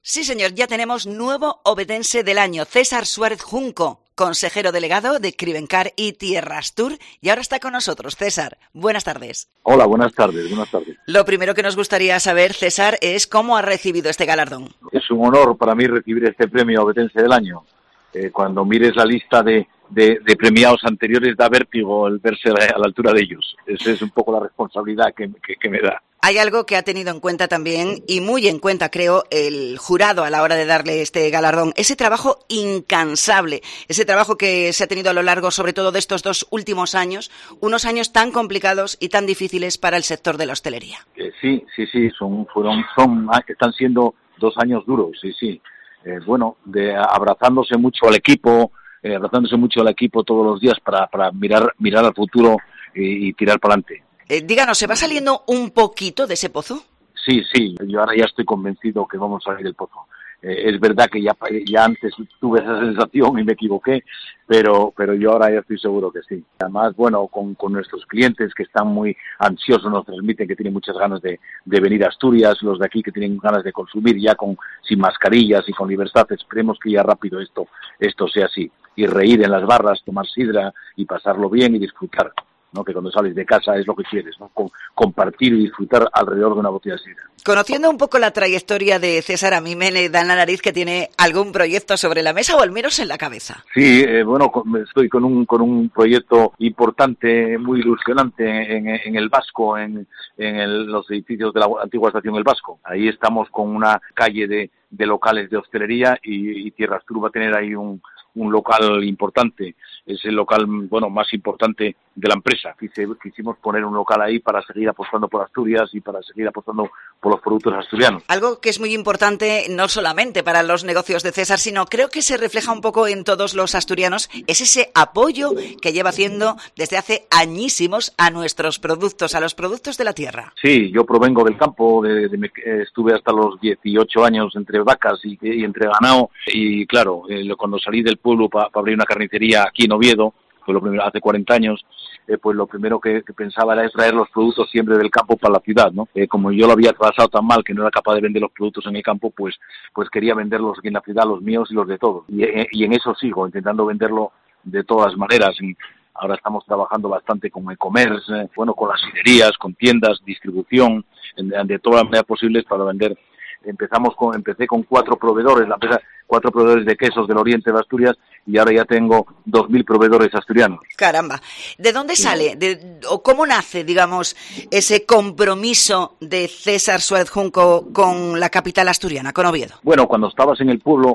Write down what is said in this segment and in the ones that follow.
Sí, señor, ya tenemos nuevo obetense del año, César Suárez Junco, consejero delegado de Cribencar y Tierrastur, y ahora está con nosotros. César, buenas tardes. Hola, buenas tardes, buenas tardes. Lo primero que nos gustaría saber, César, es cómo ha recibido este galardón. Es un honor para mí recibir este premio obetense del año. Cuando mires la lista de premiados anteriores da vértigo el verse a la altura de ellos. Esa es un poco la responsabilidad que me da. Hay algo que ha tenido en cuenta también, y muy en cuenta, creo, el jurado a la hora de darle este galardón. Ese trabajo incansable, ese trabajo que se ha tenido a lo largo, sobre todo de estos 2 últimos años, unos años tan complicados y tan difíciles para el sector de la hostelería. Sí, están siendo 2 años duros, sí. Abrazándose mucho al equipo todos los días para mirar al futuro y tirar para adelante. Díganos, ¿se va saliendo un poquito de ese pozo? Sí, yo ahora ya estoy convencido que vamos a salir del pozo. Es verdad que ya antes tuve esa sensación y me equivoqué, pero yo ahora ya estoy seguro que sí. Además, con nuestros clientes que están muy ansiosos, nos transmiten que tienen muchas ganas de venir a Asturias, los de aquí que tienen ganas de consumir ya sin mascarillas y con libertad. Esperemos que ya rápido esto sea así. Y reír en las barras, tomar sidra y pasarlo bien y disfrutar, ¿no? Que cuando sales de casa es lo que quieres, ¿no? Compartir y disfrutar alrededor de una botella de sidra. Conociendo un poco la trayectoria de César, a mí me da en la nariz que tiene algún proyecto sobre la mesa o al menos en la cabeza. Sí, estoy con un proyecto importante, muy ilusionante en el Vasco, en los edificios de la antigua estación El Vasco. Ahí estamos con una calle de locales de hostelería y Tierrastur va a tener ahí un local importante. Es el local más importante de la empresa. Quisimos poner un local ahí para seguir apostando por Asturias y para seguir apostando por los productos asturianos. Algo que es muy importante no solamente para los negocios de César, sino creo que se refleja un poco en todos los asturianos, es ese apoyo que lleva haciendo desde hace añísimos a nuestros productos, a los productos de la tierra. Sí, yo provengo del campo, estuve hasta los 18 años entre vacas y entre ganado, y claro, cuando salí del pueblo para abrir una carnicería aquí en Oviedo, fue lo primero, hace 40 años, pues lo primero que pensaba era traer los productos siempre del campo para la ciudad, ¿no? Como yo lo había pasado tan mal que no era capaz de vender los productos en el campo, pues quería venderlos aquí en la ciudad, los míos y los de todos. Y en eso sigo, intentando venderlo de todas maneras. Y ahora estamos trabajando bastante con e-commerce, con las siderías, con tiendas, distribución, de todas las maneras posibles para vender. Empecé con 4 proveedores, la empresa, 4 proveedores de quesos del oriente de Asturias, y ahora ya tengo 2.000 proveedores asturianos. Caramba, ¿de dónde sale o cómo nace, digamos, ese compromiso de César Suárez Junco con la capital asturiana, con Oviedo? Bueno, cuando estabas en el pueblo,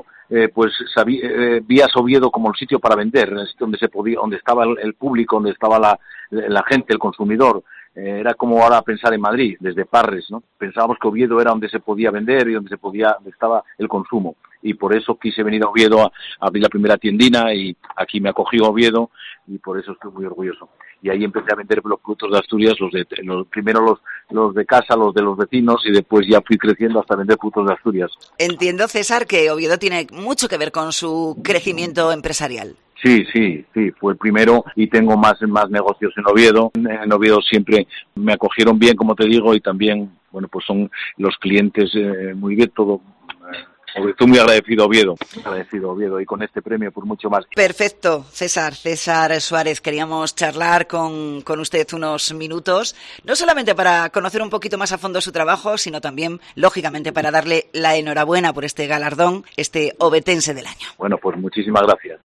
vías Oviedo como el sitio para vender, el sitio donde estaba el público, donde estaba la gente, el consumidor. Era como ahora pensar en Madrid, desde Parres, ¿no? Pensábamos que Oviedo era donde se podía vender y donde estaba el consumo. Y por eso quise venir a Oviedo a abrir la primera tiendina, y aquí me acogió Oviedo, y por eso estoy muy orgulloso. Y ahí empecé a vender los productos de Asturias, primero los de casa, los de los vecinos, y después ya fui creciendo hasta vender productos de Asturias. Entiendo, César, que Oviedo tiene mucho que ver con su crecimiento empresarial. Sí, fue el primero y tengo más negocios en Oviedo. En Oviedo siempre me acogieron bien, como te digo, y también, pues son los clientes muy bien, todo. Estoy muy agradecido a Oviedo, y con este premio por mucho más. Perfecto, César Suárez, queríamos charlar con usted unos minutos, no solamente para conocer un poquito más a fondo su trabajo, sino también, lógicamente, para darle la enhorabuena por este galardón, este obetense del año. Bueno, pues muchísimas gracias.